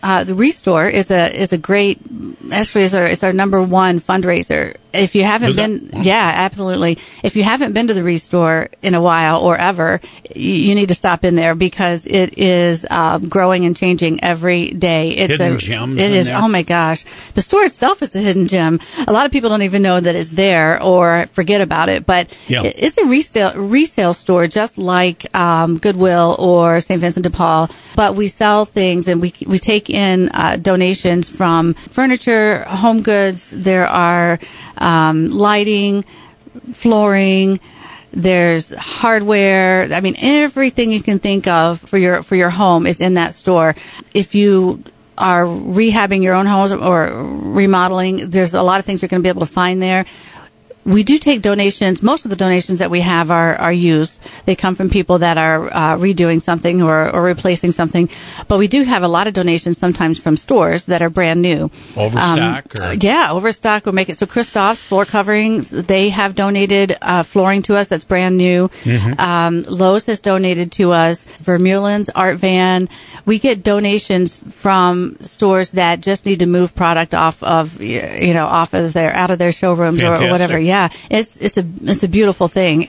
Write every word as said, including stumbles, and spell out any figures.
uh, the Restore is a is a great, actually, it's our, it's our number one fundraiser. If you haven't Is been, that? yeah, absolutely. If you haven't been to the Restore in a while or ever, you, you need to stop in there because it is uh, growing and changing every day. It's Hidden a, gems It in is. there? Oh my gosh, the store itself is a hidden gem. A lot of people don't even know that it's there or forget about it. But Yeah. it, it's a resale resale store, just like um, Goodwill or Saint Vincent de Paul. But we sell things and we we take in uh, donations from furniture, home goods. There are um, lighting, flooring. There's hardware. I mean, everything you can think of for your for your home is in that store. If you are rehabbing your own homes or remodeling, there's a lot of things you're going to be able to find there. We do take donations. Most of the donations that we have are, are used. They come from people that are uh, redoing something or, or replacing something. But we do have a lot of donations sometimes from stores that are brand new. Overstock? Um, or? Yeah, Overstock will make it. So Christoph's Floor Coverings, they have donated uh, flooring to us that's brand new. Mm-hmm. Um, Lowe's has donated to us. Vermeulen's, Art Van. We get donations from stores that just need to move product off of, you know, off of their, out of their showrooms or, or Fantastic. whatever. Yeah, it's it's a it's a beautiful thing.